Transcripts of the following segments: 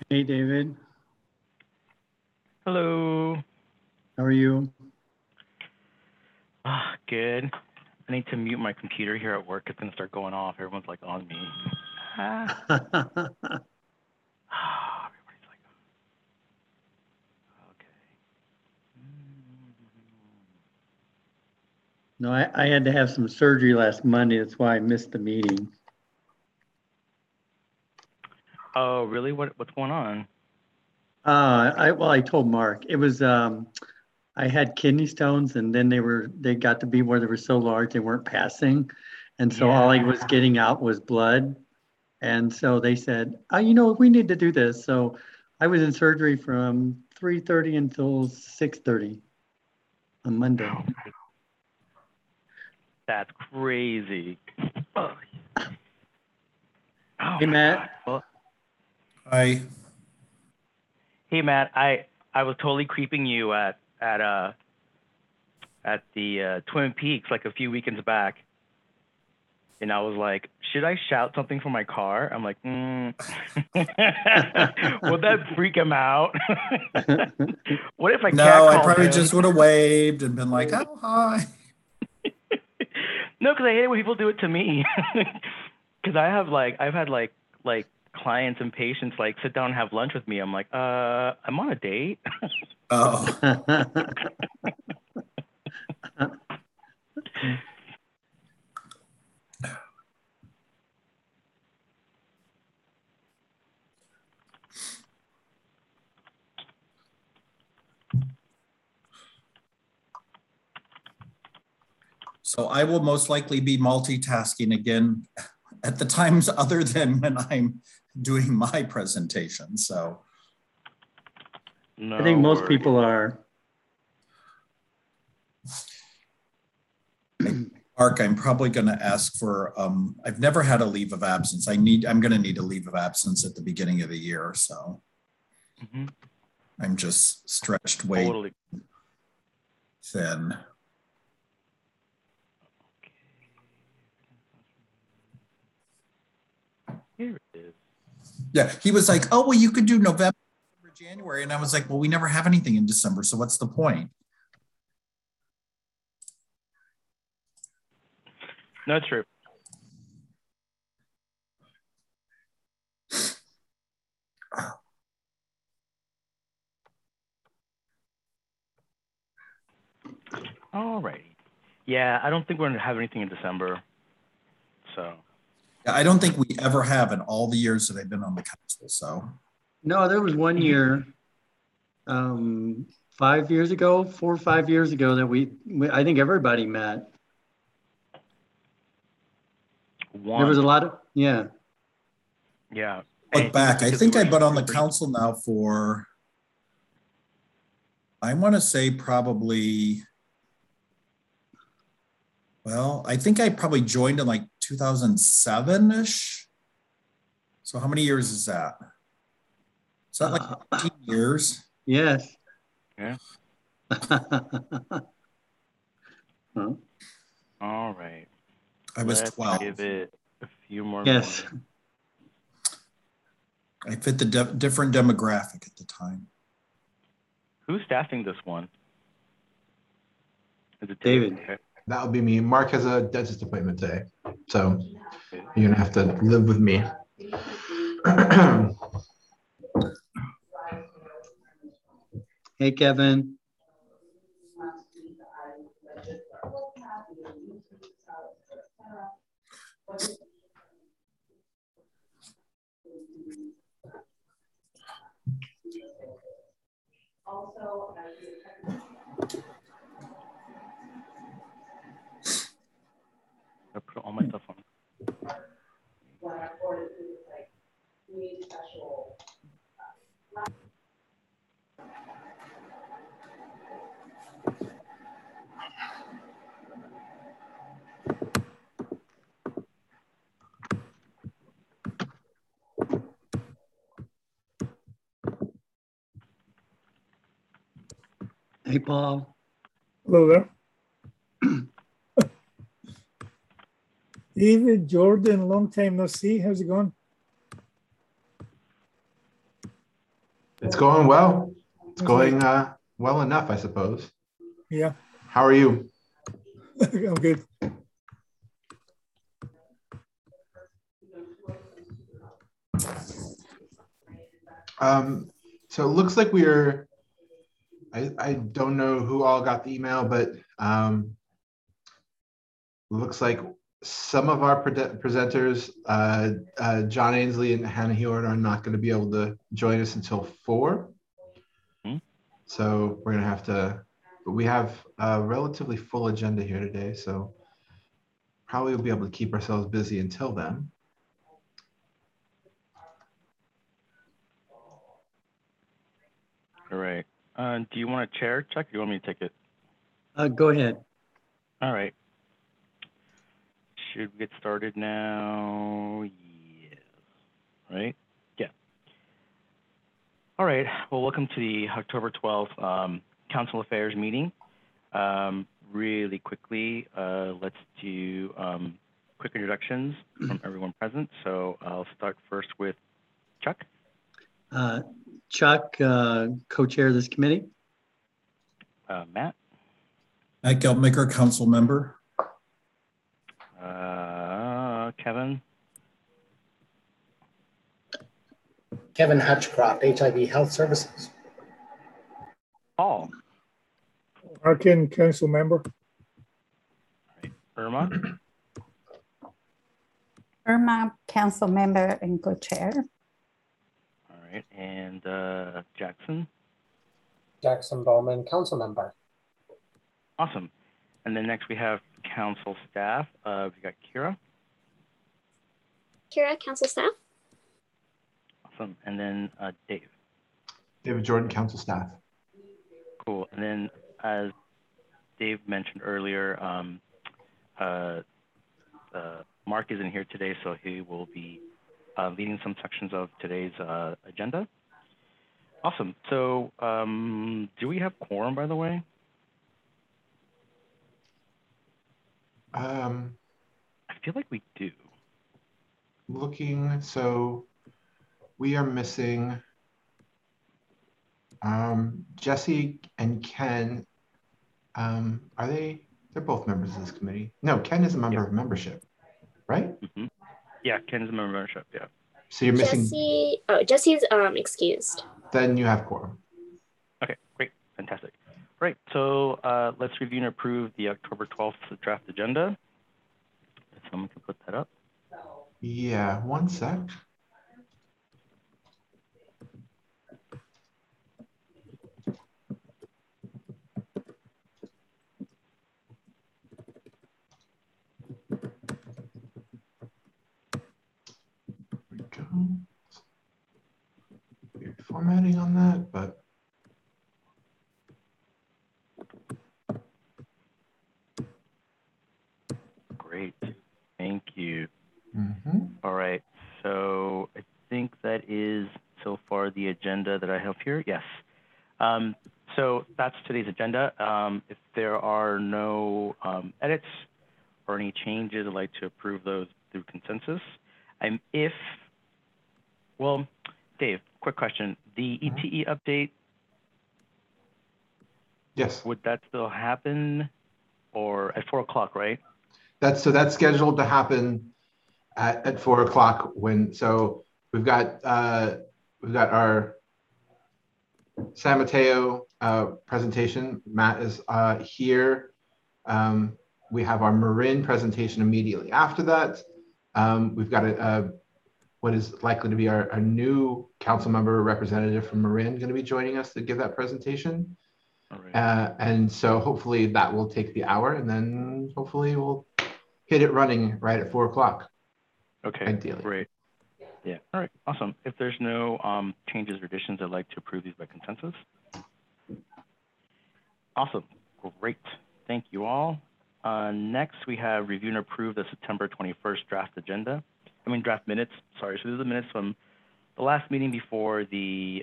Hey, David. Hello. How are you? Good. I need to mute my computer here at work. It's gonna start going off. Everyone's like on me. Ah. Everybody's like, okay. No, I had to have some surgery last Monday. That's why I missed the meeting. Oh, really? What's going on? I told Mark it was I had kidney stones, and then they got to be where they were so large they weren't passing, and so all I was Yeah. getting out was blood. And so they said, we need to do this. So I was in surgery from 3:30 until 6:30 on Monday. That's crazy. Oh, oh Hey, my God. Matt. Well, I hey Matt, I was totally creeping you at the Twin Peaks like a few weekends back. And I was like, should I shout something from my car? I'm like, would that freak him out? What if I No, I catcalled probably him? just would have waved and been like, "Oh, hi." No, because I hate it when people do it to me. Because I've had like clients and patients like sit down and have lunch with me. I'm like, I'm on a date. Oh, so I will most likely be multitasking again at the times other than when I'm doing my presentation. So I think No most worries. people are. Mark, I'm probably going to ask for, I've never had a leave of absence. I'm going to need a leave of absence at the beginning of the year. So Hmm. I'm just stretched way Totally. thin. Here it is. Yeah. He was like, oh, well, you could do November, January. And I was like, well, we never have anything in December. So what's the point? No, it's true. All righty. Yeah, I don't think we're gonna have anything in December. So I don't think we ever have in all the years that I've been on the council. So No, there was one year, 5 years ago, 4 or 5 years ago that I think everybody met. There was a once, lot of, yeah. yeah, and I look think it's back, I because we think were I've been on the super. council now for, I want to say probably, well, I think I probably joined in like 2007-ish. So how many years is that? Is that like 15 years? Yes. Yeah. Huh? All right. I was Let's 12. give it a few more Yes. minutes. I fit the different demographic at the time. Who's staffing this one? Is it Dave? David. Okay. That would be me. Mark has a dentist appointment today, so Okay. you're gonna have to live with me. Hey, Kevin. I put all my stuff on. Hey, Paul. Hello there. David, Jordan, long time no see. How's it going? It's going well. It's That's going right. well enough, I suppose. Yeah, How are you? I'm good. So it looks like I don't know who all got the email, but looks like some of our presenters, John Ainsley and Hannah Heward, are not going to be able to join us until 4. So we're going to have to, but we have a relatively full agenda here today. So probably we'll be able to keep ourselves busy until then. All right. Do you want to chair, Chuck? Or do you want me to take it? Go ahead. All right. Should we get started now? Yes. Right? Yeah. All right. Well, welcome to the October 12th Council Affairs meeting. Really quickly, let's do quick introductions from everyone present. So I'll start first with Chuck. Chuck, co-chair of this committee. Matt. Matt Geltmaker, council member. Kevin. Kevin Hutchcroft, HIV Health Services. Paul. Harkin, council member. Irma. Irma, council member and co-chair. All right. And Jackson. Jackson Bowman, council member. Awesome. And then next we have council staff. We got Kira. Kira, council staff. Awesome. And then Dave. David Jordan, council staff. Cool. And then as Dave mentioned earlier, Mark isn't here today, so he will be leading some sections of today's agenda. Awesome. So do we have quorum, by the way? I feel like we do. Looking, so we are missing Jesse and Ken. Are they're both members of this committee? No, Ken is a member of membership, right? Mm-hmm. Yeah, Ken is a member of membership, yeah. So you're missing Jesse. Oh, Jesse's excused. Then you have quorum. Okay, great, fantastic. Right, so let's review and approve the October 12th draft agenda. If someone can put that up. Yeah, one sec. There we go. Weird formatting on that, but Great, thank you. mm-hmm. All right, so I think that is so far the agenda that I have here. Yes. So that's today's agenda. If there are no edits or any changes, I'd like to approve those through consensus. Well, Dave, quick question. The ETE update, Yes, would that still happen or at 4 o'clock, right? that's scheduled to happen at 4 o'clock. So we've got our San Mateo presentation. Matt is here. We have our Marin presentation immediately after that. We've got what is likely to be our new council member representative from Marin going to be joining us to give that presentation. All right. And so hopefully that will take the hour, and then hopefully we'll hit it running right at 4 o'clock. Okay, ideally. Great. Yeah, all right, awesome. If there's no changes or additions, I'd like to approve these by consensus. Awesome, great. Thank you all. Next, we have review and approve the September 21st draft minutes. Sorry, so these are the minutes from the last meeting before the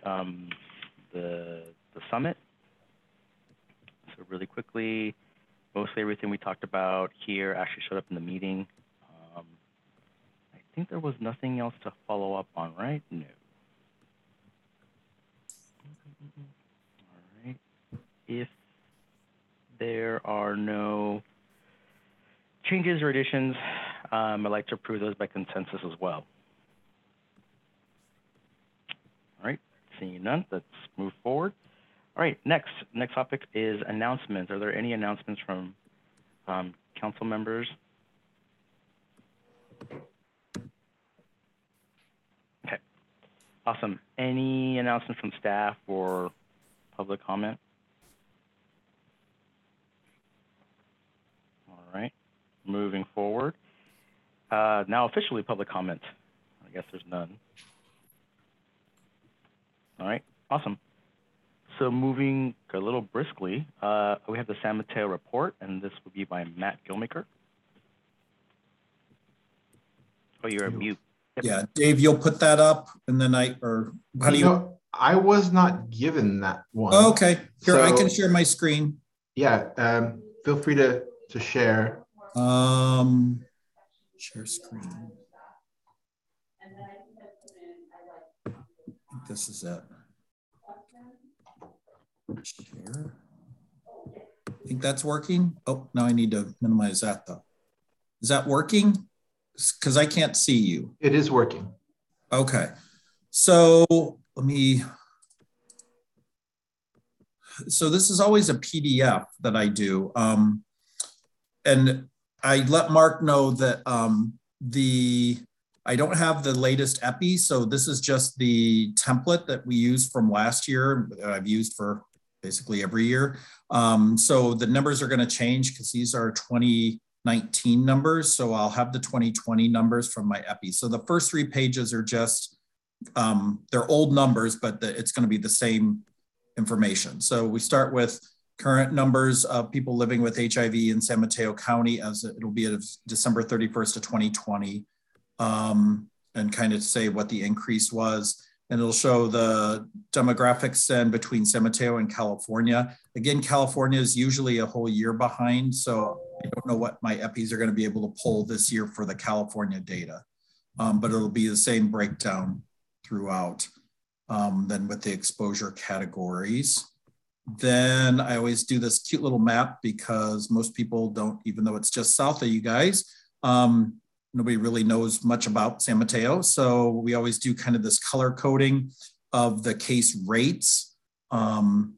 summit. So really quickly, mostly everything we talked about here actually showed up in the meeting. I think there was nothing else to follow up on, right? No. are no changes or additions, I'd like to approve those by consensus as well. All right, seeing none, let's move forward. All right, next topic is announcements. Are there any announcements from council members? Okay, awesome. Any announcements from staff or public comment? All right, moving forward. Now officially public comment. I guess there's none. All right, awesome. So moving a little briskly, we have the San Mateo report, and this will be by Matt Gilmaker. Oh, you're on mute. Yep. Yeah, Dave, you'll put that up, and then how do you? No, I was not given that one. Oh, okay, here, I So- can share my screen. Yeah, feel free to share. Share screen. I think this is it. Share. I think that's working. Oh, now I need to minimize that though. Is that working? Because I can't see you. It is working. Okay. So so this is always a PDF that I do. And I let Mark know that I don't have the latest EPI. So this is just the template that we used from last year that I've used for basically every year. So the numbers are going to change because these are 2019 numbers. So I'll have the 2020 numbers from my EPI. So the first 3 pages are just, they're old numbers, but it's going to be the same information. So we start with current numbers of people living with HIV in San Mateo County, as it'll be at December 31st of 2020, and kind of say what the increase was. And it'll show the demographics then between San Mateo and California. Again, California is usually a whole year behind, so I don't know what my EPIs are going to be able to pull this year for the California data, but it'll be the same breakdown throughout. Then with the exposure categories. Then I always do this cute little map because most people don't, even though it's just south of you guys, nobody really knows much about San Mateo. So we always do kind of this color coding of the case rates, kind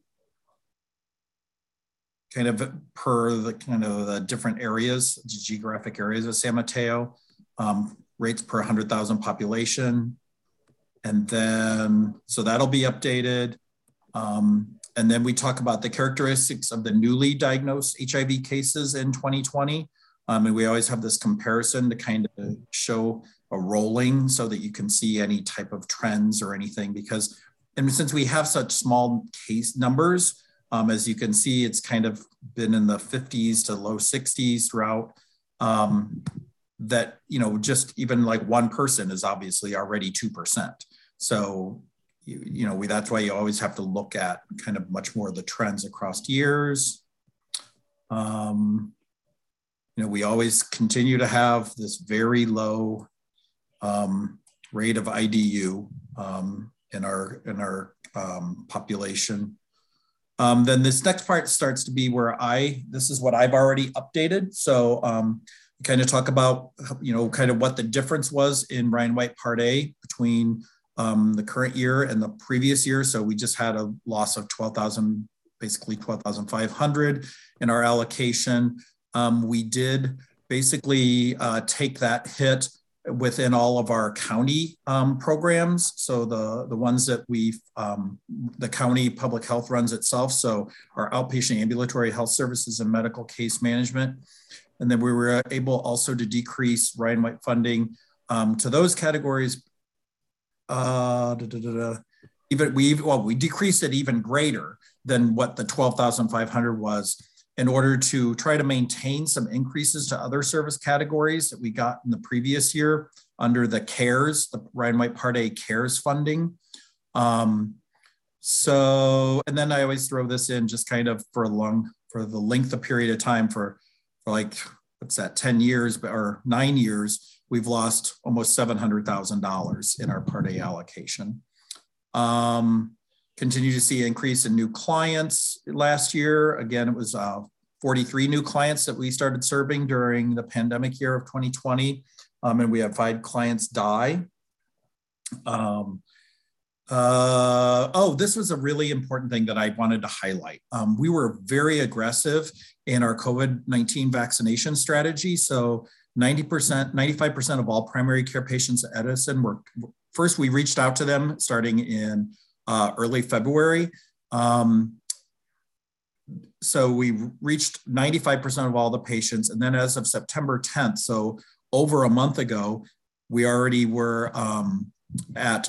of per the kind of the different areas, geographic areas of San Mateo, rates per 100,000 population. And then, so that'll be updated. And then we talk about the characteristics of the newly diagnosed HIV cases in 2020. And we always have this comparison to kind of show a rolling so that you can see any type of trends or anything, because, and since we have such small case numbers, as you can see, it's kind of been in the 50s to low 60s throughout, that, you know, just even like one person is obviously already 2%. So, you know, that's why you always have to look at kind of much more of the trends across years. You know, we always continue to have this very low rate of IDU in our population. Then this next part starts to be where this is what I've already updated. So kind of talk about, you know, kind of what the difference was in Ryan White Part A between the current year and the previous year. So we just had a loss of 12,000, basically 12,500 in our allocation. We did basically take that hit within all of our county programs. So the ones that the county public health runs itself. So our outpatient ambulatory health services and medical case management. And then we were able also to decrease Ryan White funding to those categories. We decreased it even greater than what the 12,500 was, in order to try to maintain some increases to other service categories that we got in the previous year under the CARES, the Ryan White Part A CARES funding. So, and then I always throw this in just kind of for the length of period of time for like, what's that, 10 years or 9 years, we've lost almost $700,000 in our Part A allocation. Continue to see an increase in new clients last year. Again, it was 43 new clients that we started serving during the pandemic year of 2020. And we had 5 clients die. This was a really important thing that I wanted to highlight. We were very aggressive in our COVID-19 vaccination strategy. So 95% of all primary care patients at Edison first, we reached out to them starting in early February. So we reached 95% of all the patients. And then as of September 10th, so over a month ago, we already were at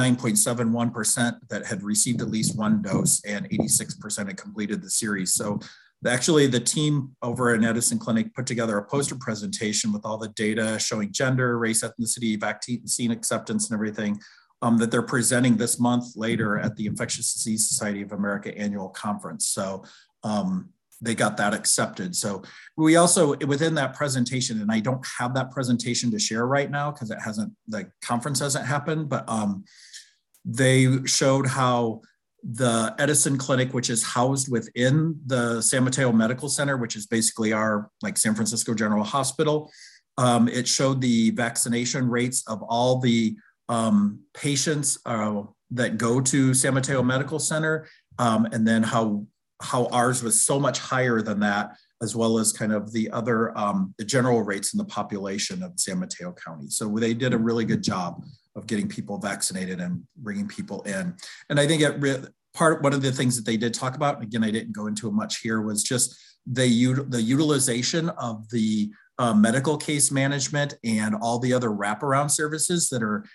89.71% that had received at least 1 dose, and 86% had completed the series. So actually the team over at Edison Clinic put together a poster presentation with all the data showing gender, race, ethnicity, vaccine acceptance and everything that they're presenting this month later at the Infectious Disease Society of America annual conference. So they got that accepted. So we also, within that presentation, and I don't have that presentation to share right now because the conference hasn't happened, but they showed how the Edison Clinic, which is housed within the San Mateo Medical Center, which is basically our like San Francisco General Hospital, it showed the vaccination rates of all the patients that go to San Mateo Medical Center, and then how ours was so much higher than that, as well as kind of the other, the general rates in the population of San Mateo County. So they did a really good job of getting people vaccinated and bringing people in. And I think one of the things that they did talk about, and again, I didn't go into it much here, was just the utilization of the medical case management and all the other wraparound services that are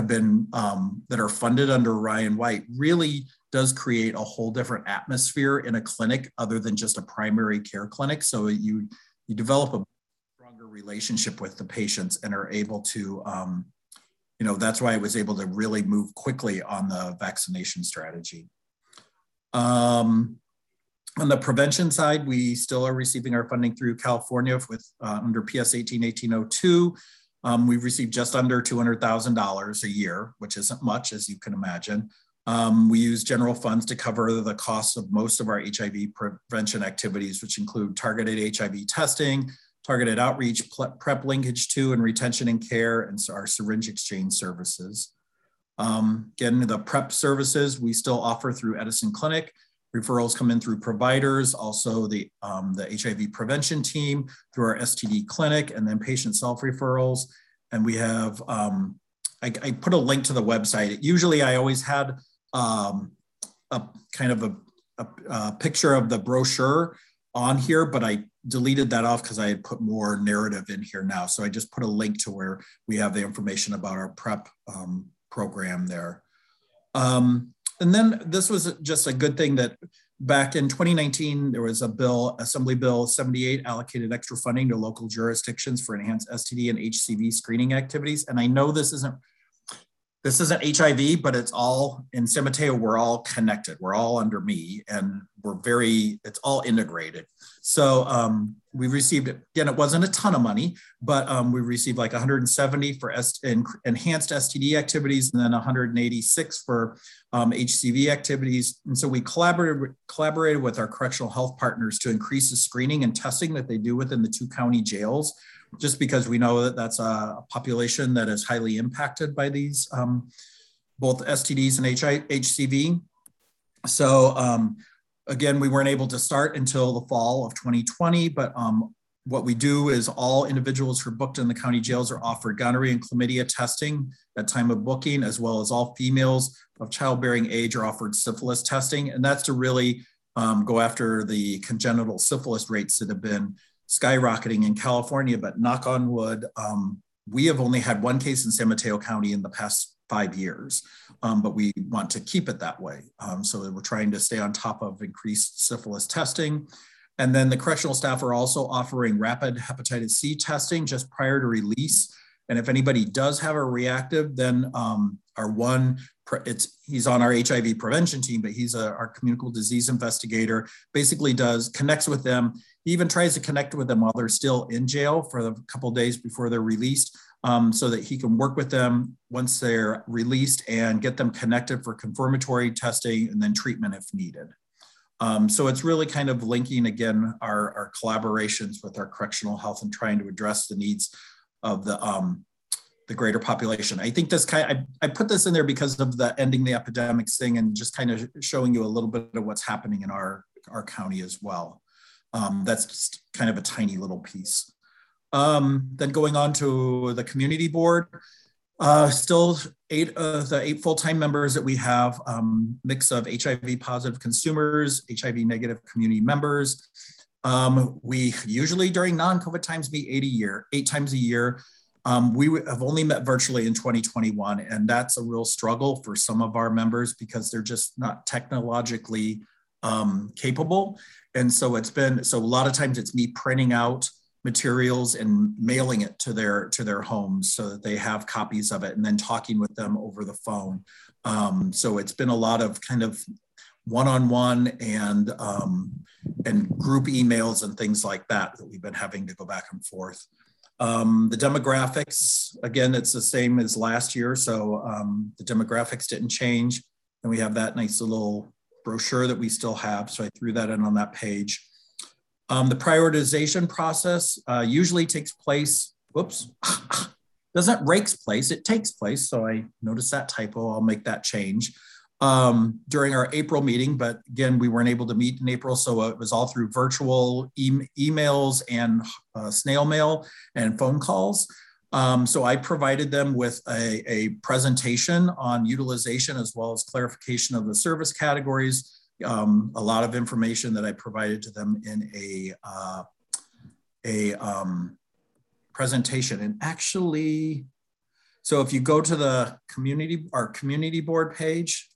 funded under Ryan White really does create a whole different atmosphere in a clinic other than just a primary care clinic. So you develop a stronger relationship with the patients and are able to, that's why I was able to really move quickly on the vaccination strategy. On the prevention side, we still are receiving our funding through California with under PS 1802. We've received just under $200,000 a year, which isn't much, as you can imagine. We use general funds to cover the costs of most of our HIV prevention activities, which include targeted HIV testing, targeted outreach, PrEP linkage to and retention and care, and our syringe exchange services. Again, the PrEP services we still offer through Edison Clinic. Referrals come in through providers, also the HIV prevention team through our STD clinic, and then patient self-referrals. And we have, I put a link to the website. Usually I always had a kind of a picture of the brochure on here, but I deleted that off because I had put more narrative in here now. So I just put a link to where we have the information about our PrEP program there. And then this was just a good thing that back in 2019, there was a bill, Assembly Bill 78, allocated extra funding to local jurisdictions for enhanced STD and HCV screening activities. And I know this isn't HIV, but it's all in San Mateo, we're all connected. We're all under me and it's all integrated. So we received, again, it wasn't a ton of money, but we received like 170 for enhanced STD activities and then 186 for HCV activities. And so we collaborated with our correctional health partners to increase the screening and testing that they do within the 2 county jails, just because we know that that's a population that is highly impacted by these, both STDs and HCV. So again, we weren't able to start until the fall of 2020, but what we do is all individuals who are booked in the county jails are offered gonorrhea and chlamydia testing at time of booking, as well as all females of childbearing age are offered syphilis testing. And that's to really go after the congenital syphilis rates that have been skyrocketing in California, but knock on wood, we have only had 1 case in San Mateo County in the past 5 years, but we want to keep it that way. So we're trying to stay on top of increased syphilis testing. And then the correctional staff are also offering rapid hepatitis C testing just prior to release. And if anybody does have a reactive, then he's on our HIV prevention team, but he's our communicable disease investigator, basically connects with them. He even tries to connect with them while they're still in jail for a couple of days before they're released, so that he can work with them once they're released and get them connected for confirmatory testing and then treatment if needed. So it's really kind of linking again our collaborations with our correctional health and trying to address the needs of the greater population. I think this I put this in there because of the ending the epidemics thing and just kind of showing you a little bit of what's happening in our county as well. That's just kind of a tiny little piece. Then going on to the community board, still the eight full-time members that we have, mix of HIV positive consumers, HIV negative community members. We usually during non-COVID times meet 8 times a year. We have only met virtually in 2021, and that's a real struggle for some of our members because they're just not technologically capable. And so so a lot of times it's me printing out materials and mailing it to their homes so that they have copies of it and then talking with them over the phone. So it's been a lot of kind of one-on-one and group emails and things like that we've been having to go back and forth. The demographics, again, it's the same as last year. So the demographics didn't change. And we have that nice little brochure that we still have. So I threw that in on that page. The prioritization process usually takes place, doesn't rakes place, it takes place. So I noticed that typo, I'll make that change during our April meeting. But again, we weren't able to meet in April. So it was all through virtual emails and snail mail and phone calls. So I provided them with a presentation on utilization as well as clarification of the service categories. A lot of information that I provided to them in a presentation. And actually, so if you go to our community board page,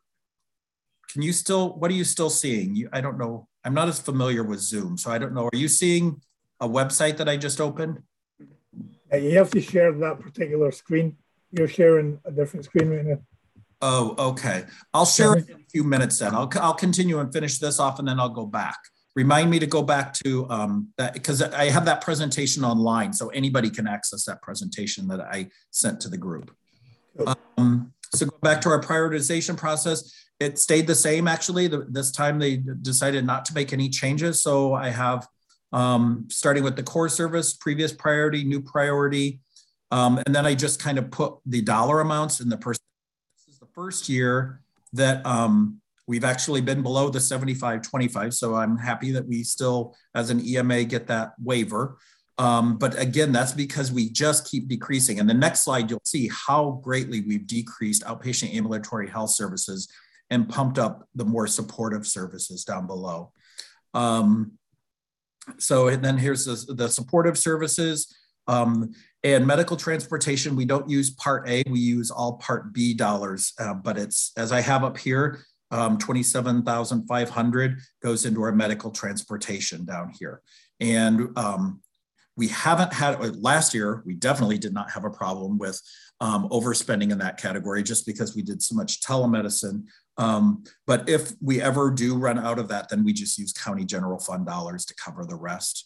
what are you still seeing? I don't know. I'm not as familiar with Zoom, so I don't know. Are you seeing a website that I just opened? You have to share that particular screen. You're sharing a different screen right now. Oh, okay. I'll share it in a few minutes then. I'll continue and finish this off and then I'll go back. Remind me to go back to that because I have that presentation online so anybody can access that presentation that I sent to the group. So go back to our prioritization process. It stayed the same actually. This time they decided not to make any changes. So I have starting with the core service, previous priority, new priority. And then I just kind of put the dollar amounts in the percent. This is the first year that we've actually been below the 75-25. So I'm happy that we still, as an EMA, get that waiver. But again, that's because we just keep decreasing. And the next slide, you'll see how greatly we've decreased outpatient ambulatory health services and pumped up the more supportive services down below. So and then here's the supportive services and medical transportation. We don't use Part A, we use all Part B dollars, but it's, as I have up here, 27,500 goes into our medical transportation down here. And we haven't had, last year, we definitely did not have a problem with overspending in that category just because we did so much telemedicine. But if we ever do run out of that, then we just use county general fund dollars to cover the rest.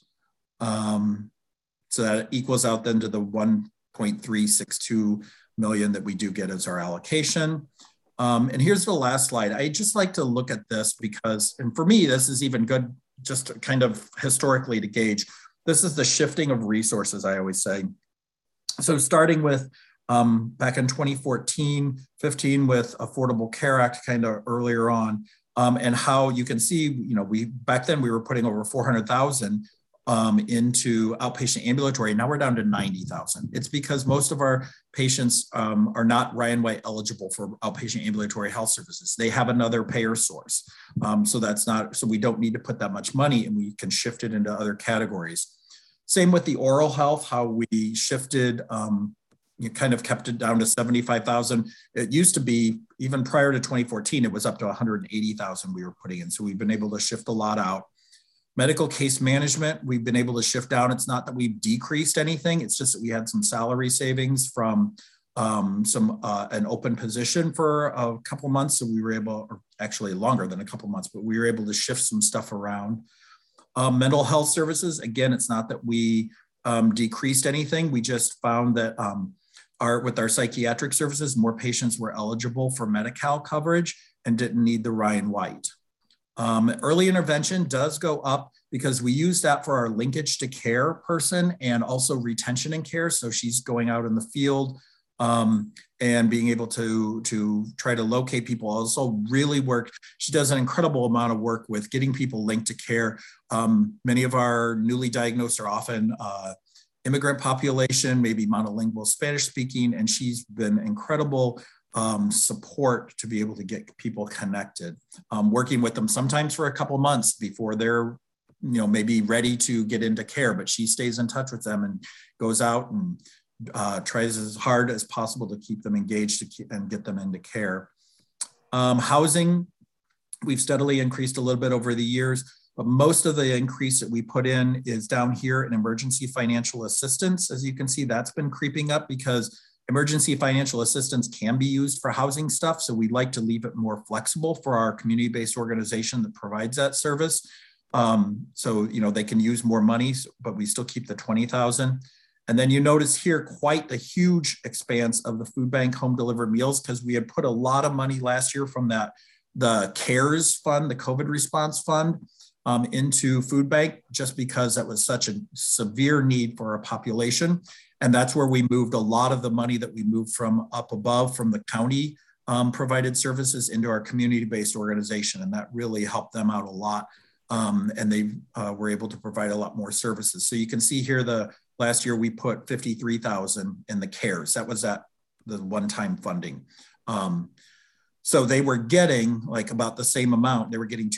So that equals out then to the 1.362 million that we do get as our allocation. And here's the last slide. I just like to look at this because, and for me, this is even good just kind of historically to gauge. This is the shifting of resources, I always say. So starting with back in 2014, 15 with Affordable Care Act kind of earlier on, and how you can see, you know, back then we were putting over 400,000 into outpatient ambulatory. Now we're down to 90,000. It's because most of our patients are not Ryan White eligible for outpatient ambulatory health services. They have another payer source. So we don't need to put that much money and we can shift it into other categories. Same with the oral health, how we shifted, you kind of kept it down to 75,000. It used to be, even prior to 2014, it was up to 180,000 we were putting in. So we've been able to shift a lot out. Medical case management, we've been able to shift down. It's not that we've decreased anything. It's just that we had some salary savings from an open position for a couple months. So we were able, or actually longer than a couple months, but we were able to shift some stuff around. Mental health services, again, it's not that we decreased anything. We just found that with our psychiatric services, more patients were eligible for Medi-Cal coverage and didn't need the Ryan White. Early intervention does go up because we use that for our linkage to care person and also retention and care. So she's going out in the field and being able to try to locate people. Also really work. She does an incredible amount of work with getting people linked to care. Many of our newly diagnosed are often immigrant population, maybe monolingual Spanish speaking, and she's been incredible support to be able to get people connected, working with them sometimes for a couple months before they're, maybe ready to get into care, but she stays in touch with them and goes out and tries as hard as possible to keep them engaged and get them into care. Housing, we've steadily increased a little bit over the years, but most of the increase that we put in is down here in emergency financial assistance. As you can see, that's been creeping up because emergency financial assistance can be used for housing stuff. So we like to leave it more flexible for our community-based organization that provides that service. So, they can use more money, but we still keep the 20,000. And then you notice here quite the huge expanse of the food bank home delivered meals because we had put a lot of money last year from the CARES fund, the COVID response fund, into food bank just because that was such a severe need for our population. And that's where we moved a lot of the money that we moved from up above from the county provided services into our community-based organization. And that really helped them out a lot. And they were able to provide a lot more services. So you can see here last year we put 53,000 in the CARES. That was the one-time funding. So they were getting like about the same amount. They were getting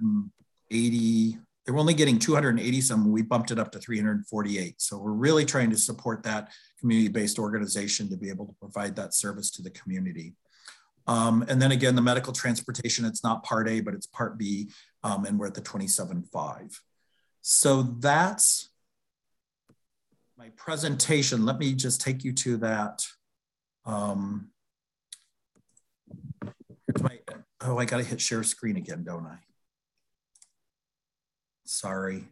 280. They were only getting 280 some. We bumped it up to 348. So we're really trying to support that community-based organization to be able to provide that service to the community. And then again, the medical transportation, it's not Part A, but it's Part B, and we're at the 27.5. So that's my presentation. Let me just take you to that. I got to hit share screen again, don't I? Sorry.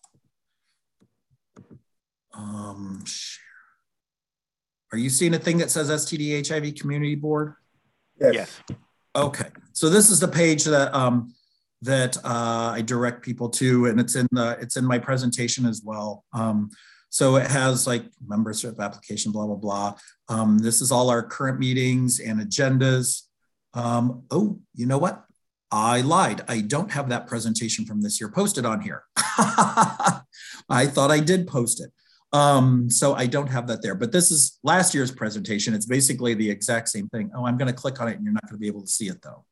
Share. Are you seeing a thing that says STD HIV Community Board? Yes. Okay. So this is the page that I direct people to, and it's in my presentation as well. So it has like membership application, blah, blah, blah. This is all our current meetings and agendas. Oh, you know what? I lied. I don't have that presentation from this year posted on here. I thought I did post it. So I don't have that there, but this is last year's presentation. It's basically the exact same thing. Oh, I'm going to click on it and you're not going to be able to see it though.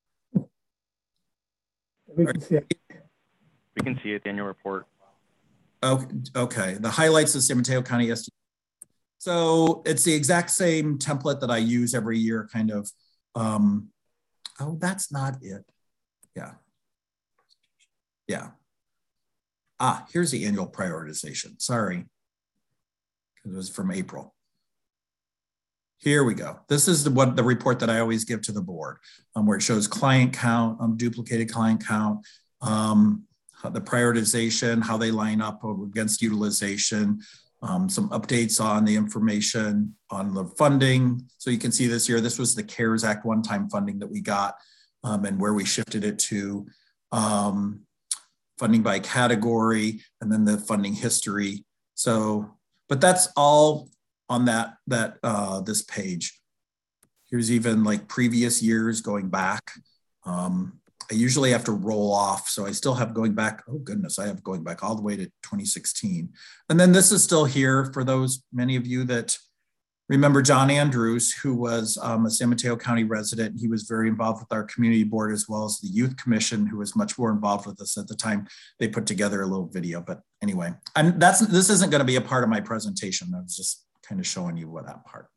We can see it. We can see it in your report. Okay. The highlights of San Mateo County STD. So it's the exact same template that I use every year, kind of. Oh, that's not it. Yeah. Yeah. Here's the annual prioritization. Sorry. It was from April. Here we go. This is the report that I always give to the board, where it shows client count, duplicated client count, the prioritization, how they line up against utilization, some updates on the information on the funding. So you can see this year, this was the CARES Act one-time funding that we got and where we shifted it to funding by category and then the funding history. So, but that's all on this page. Here's even like previous years going back. I usually have to roll off. So I still have going back, oh goodness, I have going back all the way to 2016. And then this is still here for many of you that remember John Andrews, who was a San Mateo County resident. He was very involved with our community board as well as the youth commission, who was much more involved with us at the time. They put together a little video, but anyway, this isn't going to be a part of my presentation. I was just kind of showing you what that part.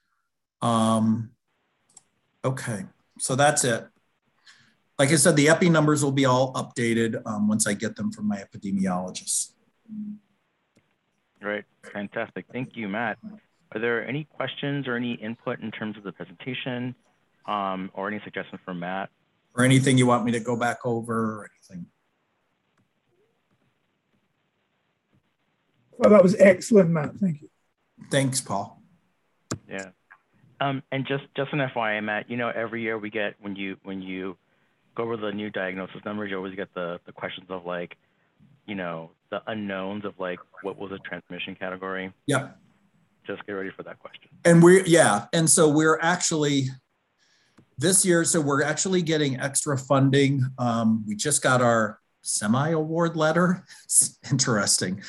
Okay, so that's it. Like I said, the epi numbers will be all updated once I get them from my epidemiologist. Great, fantastic. Thank you, Matt. Are there any questions or any input in terms of the presentation or any suggestions from Matt? Or anything you want me to go back over or anything? Well, that was excellent, Matt. Thank you. Thanks, Paul. Yeah. And just an FYI, Matt, every year we get, when you go over the new diagnosis numbers, you always get the questions of like, you know, the unknowns of like, what was a transmission category? Yep. Just get ready for that question. And and so we're actually, this year, so we're actually getting extra funding. We just got our semi-award letter. It's interesting.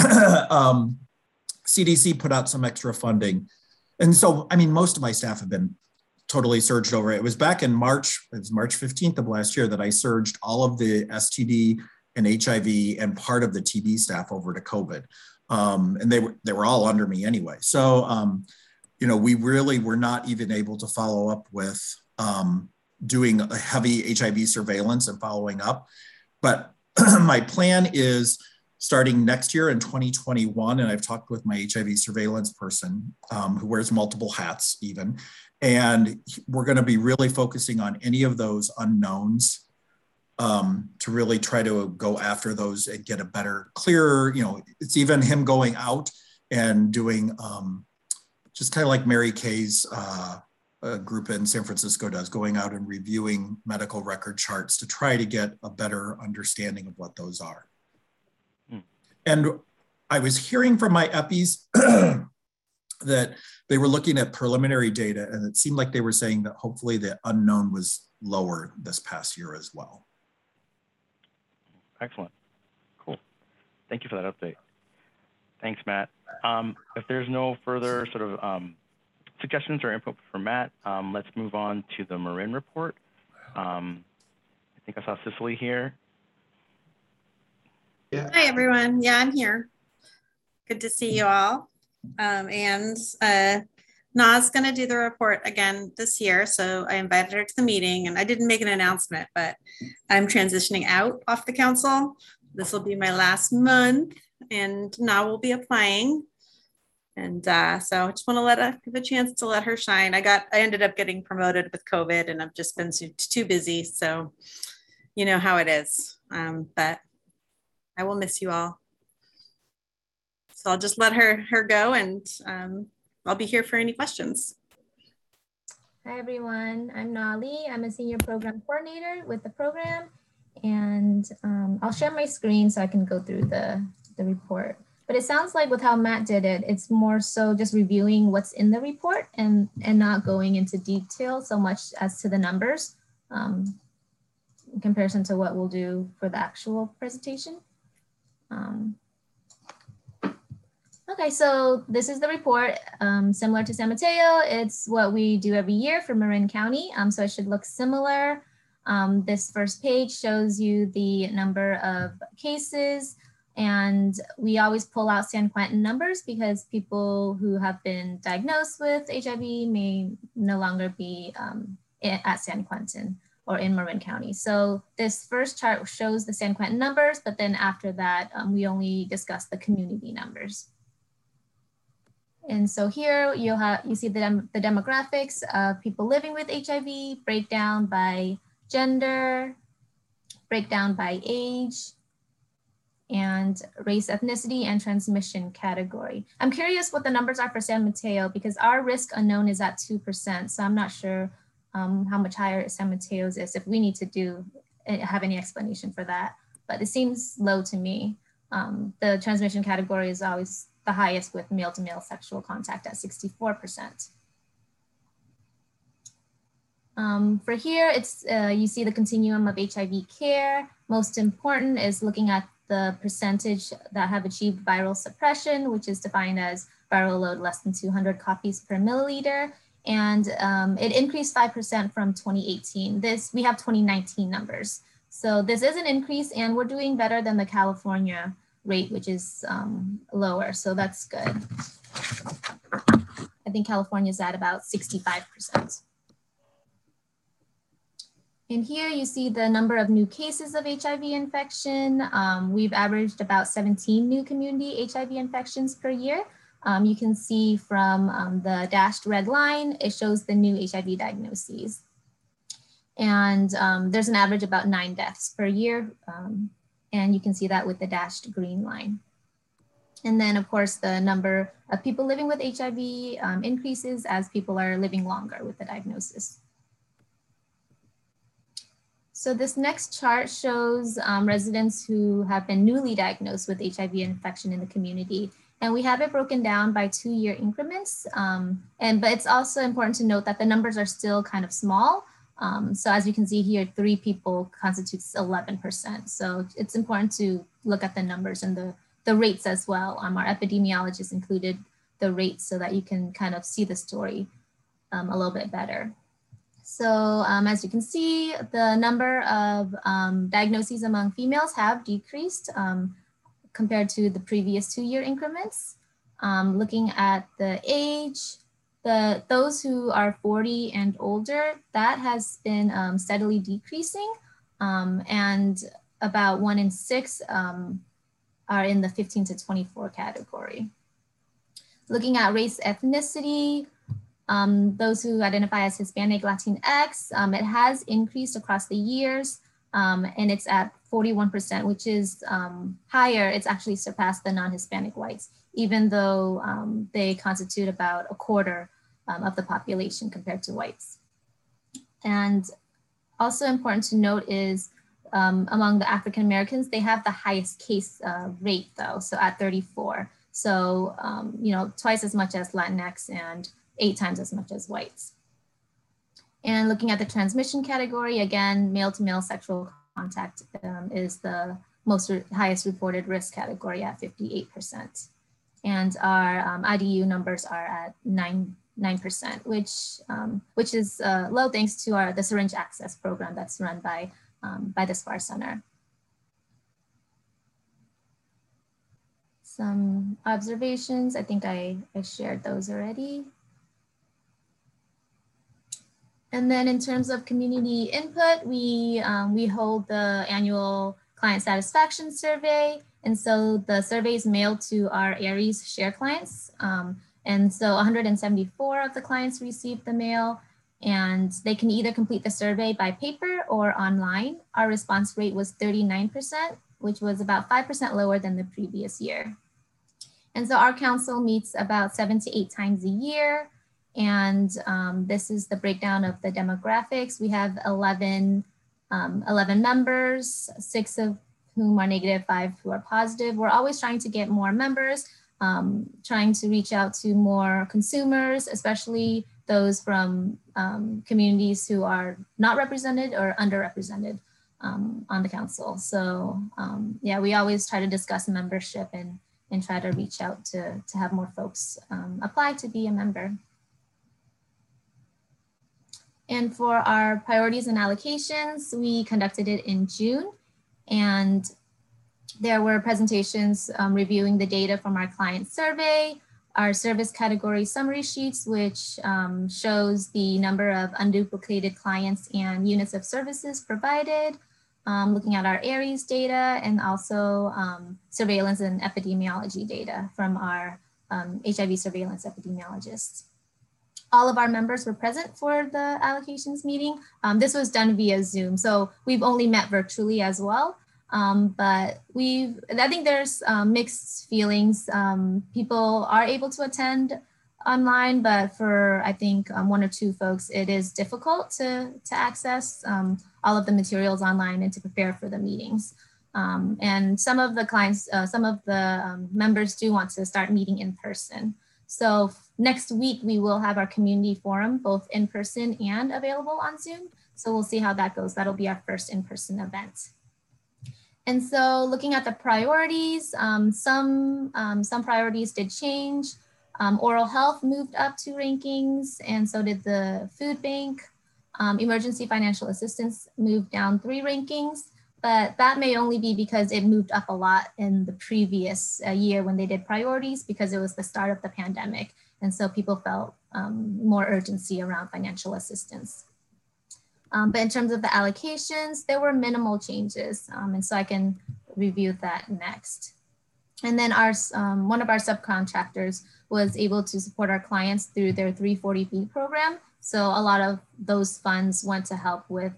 CDC put out some extra funding. And so, I mean, most of my staff have been totally surged over. It was back in March, it was March 15th of last year that I surged all of the STD and HIV and part of the TB staff over to COVID. And they were all under me anyway. So, you know, we really were not even able to follow up with doing a heavy HIV surveillance and following up. But my plan is starting next year in 2021, and I've talked with my HIV surveillance person who wears multiple hats even, and we're going to be really focusing on any of those unknowns to really try to go after those and get a better, clearer, you know, it's even him going out and doing just kind of like Mary Kay's group in San Francisco does, going out and reviewing medical record charts to try to get a better understanding of what those are. And I was hearing from my EPIs that they were looking at preliminary data, and it seemed like they were saying that hopefully the unknown was lower this past year as well. Excellent. Cool. Thank you for that update. Thanks, Matt. If there's no further sort of suggestions or input for Matt, let's move on to the Marin report. I think I saw Cicely here. Yeah. Hi, everyone. Yeah, I'm here. Good to see you all. Na's going to do the report again this year. So I invited her to the meeting, and I didn't make an announcement, but I'm transitioning out off the council. This will be my last month, and Na will be applying. And so I just want to give a chance to let her shine. I ended up getting promoted with COVID, and I've just been too busy. So you know how it is. But I will miss you all. So I'll just let her go, and I'll be here for any questions. Hi, everyone. I'm Nali. I'm a senior program coordinator with the program. And I'll share my screen so I can go through the report. But it sounds like with how Matt did it, it's more so just reviewing what's in the report and not going into detail so much as to the numbers in comparison to what we'll do for the actual presentation. Okay, so this is the report. Similar to San Mateo, it's what we do every year for Marin County. So it should look similar. This first page shows you the number of cases, and we always pull out San Quentin numbers because people who have been diagnosed with HIV may no longer be at San Quentin or in Marin County. So this first chart shows the San Quentin numbers, but then after that, we only discuss the community numbers. And so here you see the demographics of people living with HIV, breakdown by gender, breakdown by age, and race, ethnicity, and transmission category. I'm curious what the numbers are for San Mateo because our risk unknown is at 2%. So I'm not sure how much higher San Mateo's is, if we need to have any explanation for that. But it seems low to me. The transmission category is always the highest with male-to-male sexual contact at 64%. For here, it's you see the continuum of HIV care. Most important is looking at the percentage that have achieved viral suppression, which is defined as viral load less than 200 copies per milliliter. And it increased 5% from 2018. We have 2019 numbers. So this is an increase, and we're doing better than the California rate, which is lower. So that's good. I think California is at about 65%. And here you see the number of new cases of HIV infection. We've averaged about 17 new community HIV infections per year. You can see from the dashed red line, it shows the new HIV diagnoses. And there's an average about 9 deaths per year. And you can see that with the dashed green line. And then of course, the number of people living with HIV increases as people are living longer with the diagnosis. So this next chart shows residents who have been newly diagnosed with HIV infection in the community. And we have it broken down by 2-year increments. But it's also important to note that the numbers are still kind of small. So as you can see here, 3 people constitutes 11%. So it's important to look at the numbers and the rates as well. Our epidemiologists included the rates so that you can kind of see the story a little bit better. So as you can see, the number of diagnoses among females have decreased compared to the previous 2-year increments. Looking at the age, those who are 40 and older, that has been steadily decreasing, and about 1 in 6 are in the 15 to 24 category. Looking at race ethnicity, those who identify as Hispanic, Latinx, it has increased across the years, and it's at 41%, which is higher. It's actually surpassed the non-Hispanic whites, even though they constitute about 1/4 of the population compared to whites. And also important to note is among the African Americans, they have the highest case rate though, so at 34. So, twice as much as Latinx and 8 times as much as whites. And looking at the transmission category, again, male-to-male sexual contact is the highest reported risk category at 58%. And our IDU numbers are at 9%, which is low thanks to the syringe access program that's run by the SPAR Center. Some observations, I think I shared those already. And then in terms of community input, we hold the annual client satisfaction survey. And so the survey is mailed to our Aries share clients. And so 174 of the clients received the mail, and they can either complete the survey by paper or online. Our response rate was 39%, which was about 5% lower than the previous year. And so our council meets about 7 to 8 times a year. And this is the breakdown of the demographics. We have 11 members, 6 of whom are negative, 5 who are positive. We're always trying to get more members, trying to reach out to more consumers, especially those from communities who are not represented or underrepresented on the council. So yeah, we always try to discuss membership and try to reach out to have more folks apply to be a member. And for our priorities and allocations, we conducted it in June, and there were presentations reviewing the data from our client survey, our service category summary sheets, which shows the number of unduplicated clients and units of services provided, looking at our Aries data, and also surveillance and epidemiology data from our HIV surveillance epidemiologists. All of our members were present for the allocations meeting. This was done via Zoom, so we've only met virtually as well. But I think there's mixed feelings. People are able to attend online, but for I think 1 or 2 folks, it is difficult to access all of the materials online and to prepare for the meetings. And some of the clients, some of the members do want to start meeting in person. So next week, we will have our community forum, both in person and available on Zoom. So we'll see how that goes. That'll be our first in-person event. And so looking at the priorities, some priorities did change. Oral health moved up 2 rankings, and so did the food bank. Emergency financial assistance moved down 3 rankings, but that may only be because it moved up a lot in the previous year when they did priorities, because it was the start of the pandemic. And so people felt more urgency around financial assistance. But in terms of the allocations, there were minimal changes. And so I can review that next. And then one of our subcontractors was able to support our clients through their 340B program. So a lot of those funds went to help with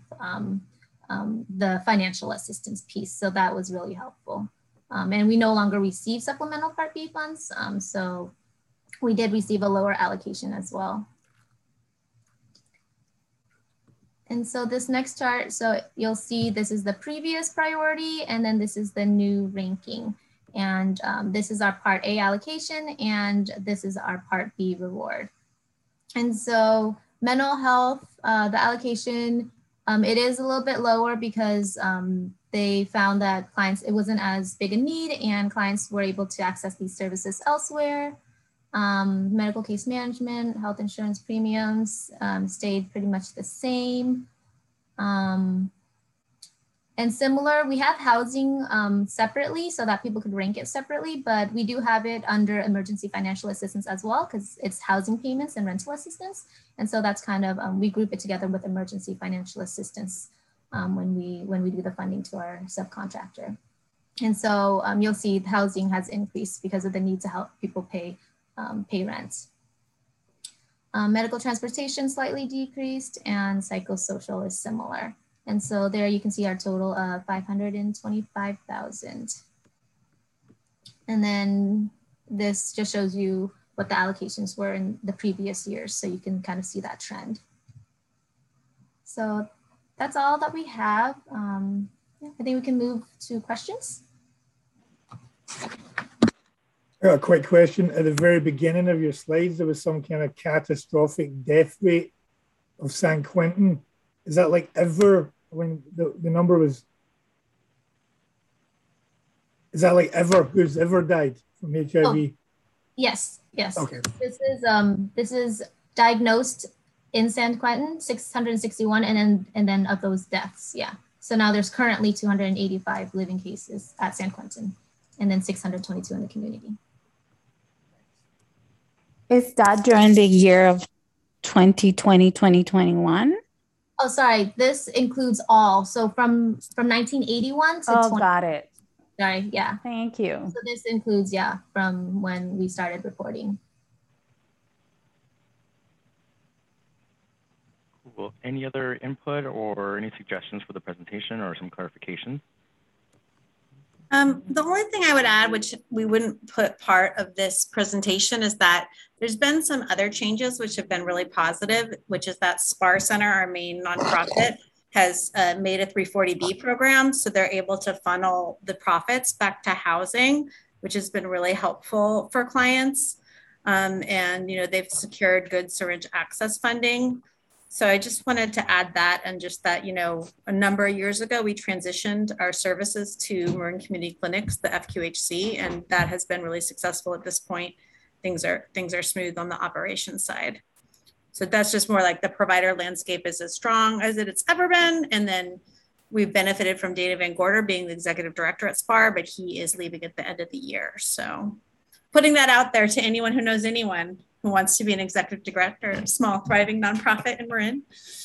the financial assistance piece. So that was really helpful. And we no longer receive supplemental Part B funds. So we did receive a lower allocation as well. And so this next chart, so you'll see this is the previous priority, and then this is the new ranking. And this is our Part A allocation, and this is our Part B reward. And so mental health, the allocation, it is a little bit lower because they found that clients, it wasn't as big a need and clients were able to access these services elsewhere. Medical case management, health insurance premiums stayed pretty much the same. And similar, we have housing separately so that people could rank it separately, but we do have it under emergency financial assistance as well because it's housing payments and rental assistance. And so that's kind of, we group it together with emergency financial assistance when we do the funding to our subcontractor. And so you'll see housing has increased because of the need to help people pay rent. Medical transportation slightly decreased and psychosocial is similar. And so there you can see our total of 525,000. And then this just shows you what the allocations were in the previous years. So you can kind of see that trend. So that's all that we have. Yeah, I think we can move to questions. A quick question. At the very beginning of your slides, there was some kind of catastrophic death rate of San Quentin. Is that like ever, when the number was, is that like ever, who's ever died from HIV? Oh, yes, yes. Okay. This is diagnosed in San Quentin, 661, and then of those deaths, yeah. So now there's currently 285 living cases at San Quentin, and then 622 in the community. Is that during the year of 2020, 2021? Oh, sorry. This includes all. So from 1981 to 20. Got it. Sorry. Yeah. Thank you. So this includes, yeah, from when we started reporting. Cool. Any other input or any suggestions for the presentation or some clarifications? The only thing I would add, which we wouldn't put part of this presentation, is that there's been some other changes which have been really positive, which is that SPAR Center, our main nonprofit, has made a 340B program. So they're able to funnel the profits back to housing, which has been really helpful for clients. And, you know, they've secured good syringe access funding. So I just wanted to add that, and just that, you know, a number of years ago, we transitioned our services to Marin Community Clinics, the FQHC, and that has been really successful at this point. Things are smooth on the operations side. So that's just more like the provider landscape is as strong as it's ever been. And then we've benefited from Dana Van Gorder being the executive director at SPAR, but he is leaving at the end of the year. So putting that out there to anyone who knows anyone who wants to be an executive director of a small, thriving nonprofit in Marin.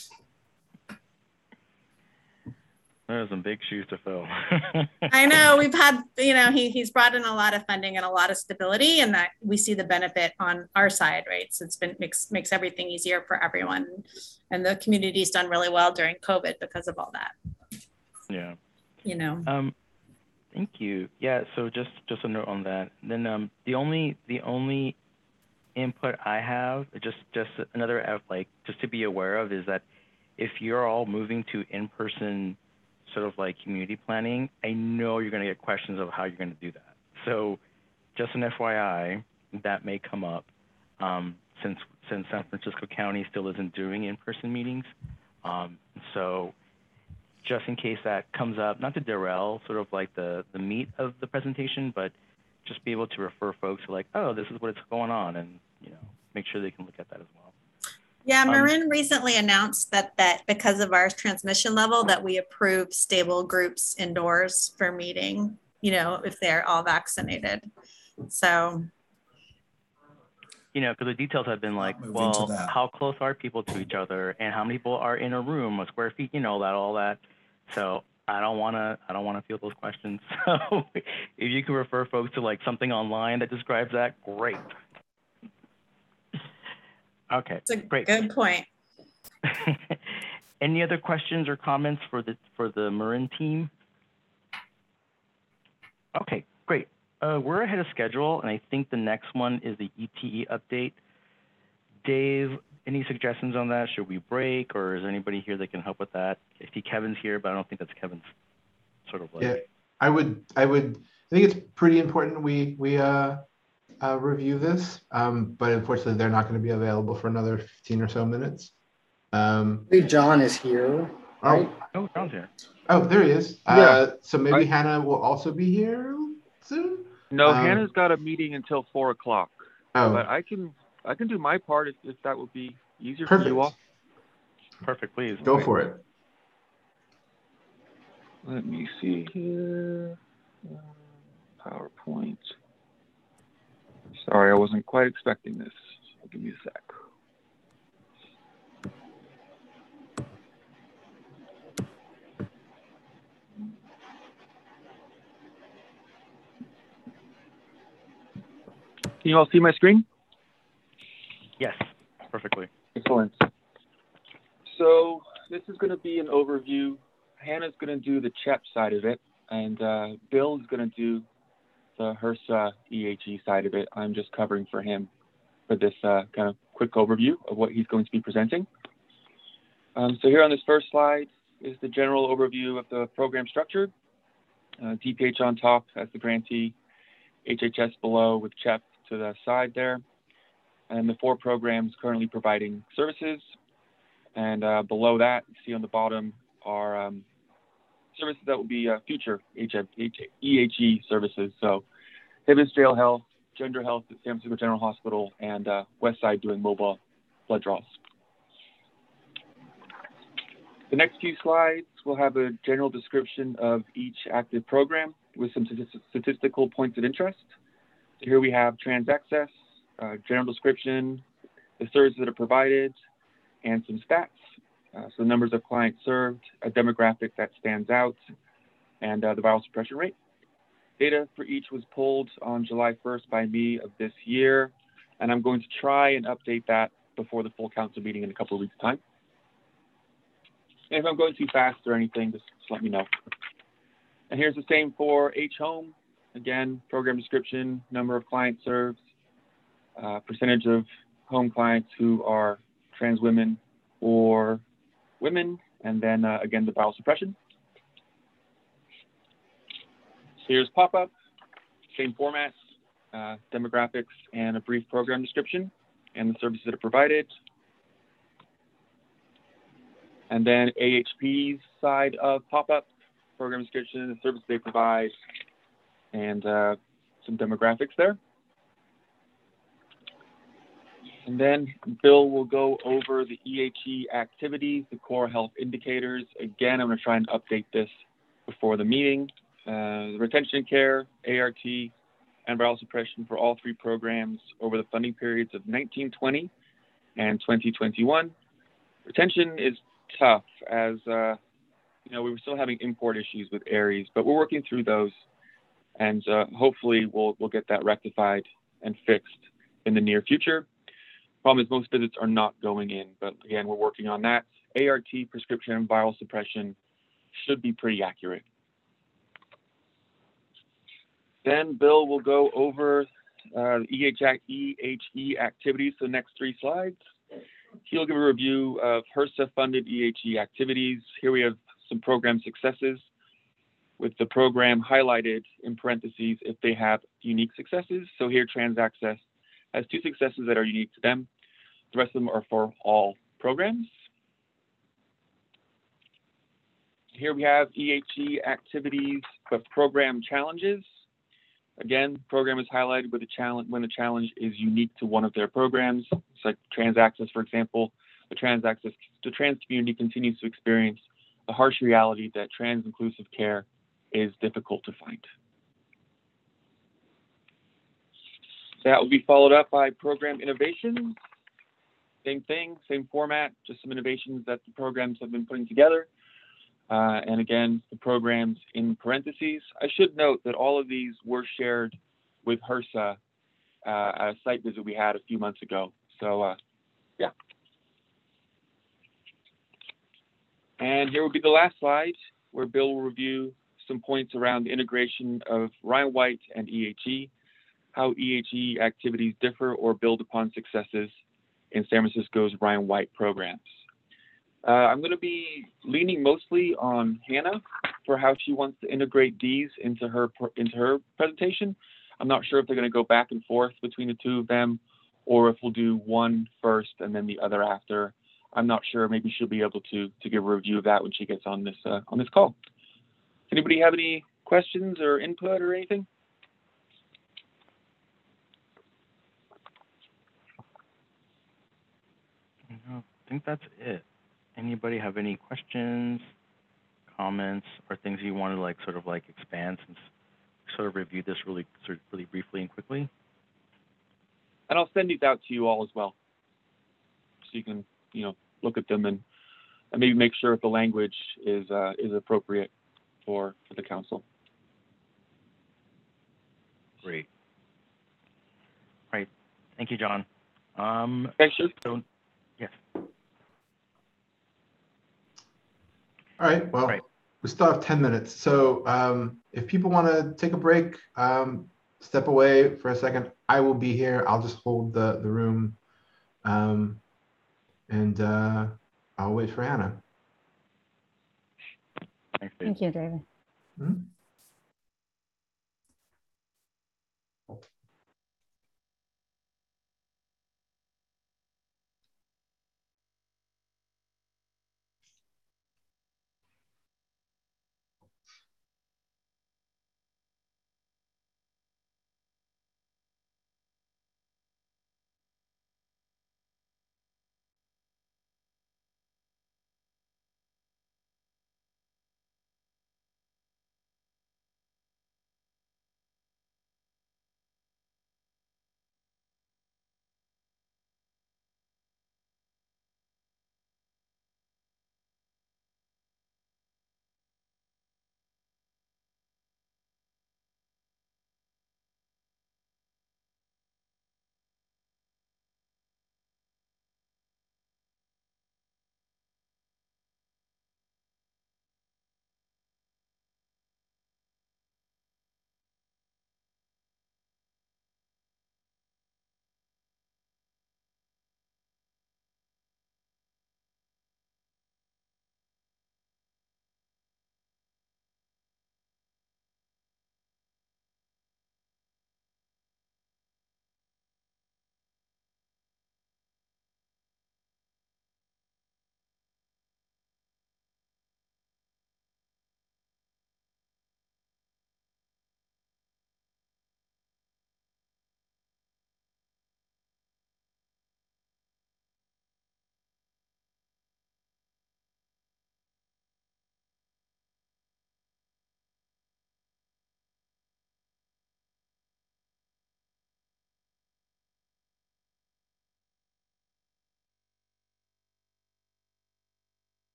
There's some big shoes to fill. I know we've had, you know, he's brought in a lot of funding and a lot of stability, and that we see the benefit on our side, right? So it's been makes everything easier for everyone, and the community's done really well during COVID because of all that. Yeah. You know. Thank you. Yeah. So just a note on that. Then the only input I have, just another like just to be aware of, is that if you're all moving to in-person sort of like community planning, I know you're going to get questions of how you're going to do that. So just an FYI, that may come up since San Francisco County still isn't doing in-person meetings. So just in case that comes up, not to derail sort of like the meat of the presentation, but just be able to refer folks to like, oh, this is what's going on, and you know, make sure they can look at that as well. Yeah, Marin recently announced that because of our transmission level, that we approve stable groups indoors for meeting, you know, if they're all vaccinated. So, you know, because the details have been like, well, how close are people to each other, and how many people are in a room, a square feet, you know, all that. So I don't want to field those questions. So if you can refer folks to like something online that describes that, great. Okay, that's a great. Good point. Any other questions or comments for the Marin team? Okay, great. We're ahead of schedule, and I think the next one is the ETE update. Dave, Any suggestions on that? Should we break, or is there anybody here that can help with that? I see Kevin's here, but I don't think that's Kevin's sort of like. Yeah, I think it's pretty important we review this, but unfortunately they're not going to be available for another 15 or so minutes. I believe John is here, right? Oh, John's here. Oh, there he is. Yeah. So maybe Hannah will also be here soon? No, Hannah's got a meeting until 4 o'clock. Oh. But I can do my part if that would be easier Perfect. for you all. Perfect, please. Go for it. Let me see here. PowerPoint. Sorry, I wasn't quite expecting this. Give me a sec. Can you all see my screen? Yes, perfectly. Excellent. So this is going to be an overview. Hannah's going to do the CHEP side of it, and Bill is going to do the HRSA EHE side of it. I'm just covering for him for this kind of quick overview of what he's going to be presenting. So here on this first slide is the general overview of the program structure. DPH on top as the grantee, HHS below with CHEP to the side there, and the 4 programs currently providing services. And below that, you see on the bottom are services that will be future EHE services. So Hibbins Health, Gender Health at San Francisco General Hospital, and Westside doing mobile blood draws. The next few slides will have a general description of each active program with some statistical points of interest. So here we have trans access, general description, the services that are provided, and some stats. So numbers of clients served, a demographic that stands out, and the viral suppression rate. Data for each was pulled on July 1st by me of this year, and I'm going to try and update that before the full council meeting in a couple of weeks' time. And if I'm going too fast or anything, just let me know. And here's the same for H-Home. Again, program description, number of clients served, percentage of home clients who are trans women or women, and then again, the viral suppression. Here's pop-up, same format, demographics, and a brief program description, and the services that are provided. And then AHP's side of pop-up, program description, the services they provide, and some demographics there. And then Bill will go over the EHE activities, the core health indicators. Again, I'm going to try and update this before the meeting. The retention care, ART, and viral suppression for all 3 programs over the funding periods of 1920 and 2021. Retention is tough as, we were still having import issues with Aries, but we're working through those, and hopefully we'll get that rectified and fixed in the near future. Problem is most visits are not going in, but again, we're working on that. ART, prescription, and viral suppression should be pretty accurate. Then Bill will go over EHE activities, the next 3 slides. He'll give a review of HRSA-funded EHE activities. Here we have some program successes with the program highlighted in parentheses if they have unique successes. So here Trans Access has 2 successes that are unique to them. The rest of them are for all programs. Here we have EHE activities, but program challenges. Again, program is highlighted with a challenge when the challenge is unique to one of their programs. It's like Trans Access, for example. The trans community continues to experience the harsh reality that trans inclusive care is difficult to find. That will be followed up by program innovations. Same thing, same format, just some innovations that the programs have been putting together. And again, the programs in parentheses. I should note that all of these were shared with HRSA at a site visit we had a few months ago. So, yeah. And here will be the last slide where Bill will review some points around the integration of Ryan White and EHE, how EHE activities differ or build upon successes, in San Francisco's Ryan White programs. I'm going to be leaning mostly on Hannah for how she wants to integrate these into her presentation. I'm not sure if they're going to go back and forth between the two of them, or if we'll do one first and then the other after. I'm not sure. Maybe she'll be able to give a review of that when she gets on this call. Anybody have any questions or input or anything? I think that's it. Anybody have any questions, comments, or things you want to sort of expand since we sort of reviewed this really briefly and quickly? And I'll send these out to you all as well, so you can look at them and maybe make sure if the language is appropriate for the council. Great. All right. Thank you, John. Thanks, sure. So, yes. All right, well, we still have 10 minutes. So if people want to take a break, step away for a second, I will be here. I'll just hold the room, and I'll wait for Hannah. Thank you, David. Mm-hmm.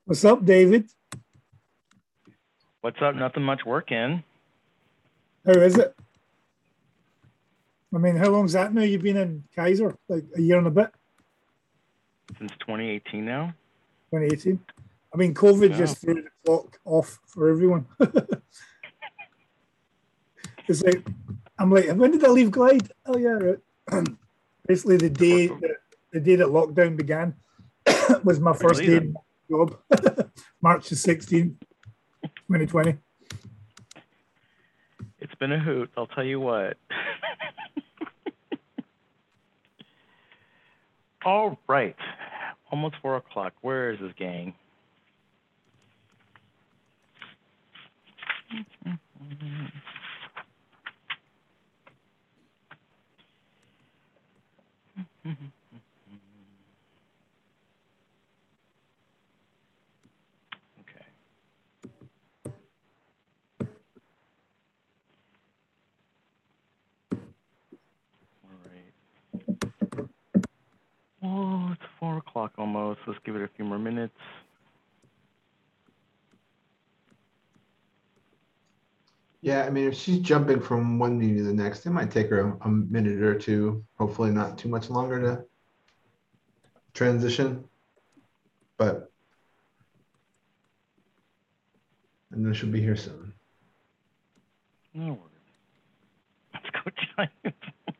What's up, David? What's up? Nothing much working. How is it? I mean, how long's that now? You've been in Kaiser, like a year and a bit? Since 2018 now. 2018. I mean, COVID Yeah. just threw the clock off for everyone. It's like, I'm like, when did I leave Glide? Oh yeah, right. Basically the day that lockdown began was my first day in my job, March the 16th, 2020. It's been a hoot, I'll tell you what. All right, almost 4 o'clock. Where is this gang? Oh, it's 4 o'clock almost. Let's give it a few more minutes. Yeah, I mean, if she's jumping from one meeting to the next, it might take her a minute or two, hopefully not too much longer to transition. But I know she'll be here soon. No worries. Let's go Giants.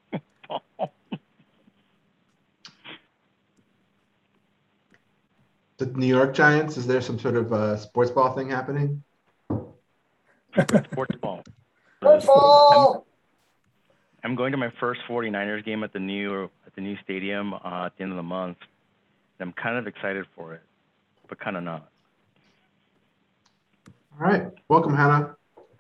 The New York Giants, is there some sort of sports ball thing happening? Sports ball. I'm going to my first 49ers game at the new stadium at the end of the month. And I'm kind of excited for it, but kind of not. All right. Welcome, Hannah.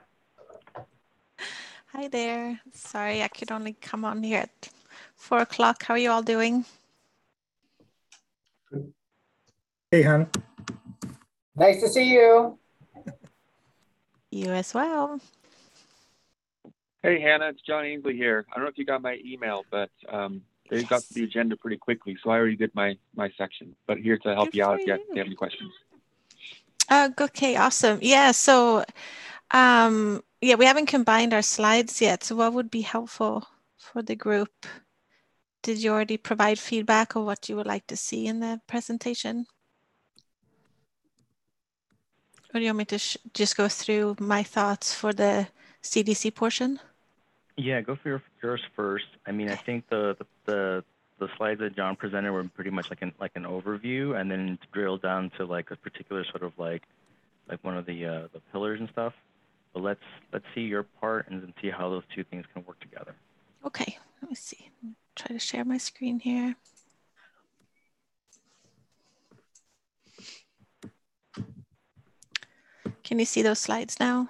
Hi there. Sorry, I could only come on here at 4 o'clock. How are you all doing? Hey, Hannah. Nice to see you. You as well. Hey, Hannah, it's John Ainsley here. I don't know if you got my email, but they got to the agenda pretty quickly, so I already did my section. But here to help you out if you have any questions. Okay, awesome. Yeah, so yeah, we haven't combined our slides yet. So what would be helpful for the group? Did you already provide feedback on what you would like to see in the presentation? Or do you want me to just go through my thoughts for the CDC portion? Yeah, go for yours first. I mean, I think the slides that John presented were pretty much like an overview, and then drill down to like a particular sort of like one of the pillars and stuff. But let's see your part and then see how those two things can work together. Okay, let me see. Try to share my screen here. Can you see those slides now?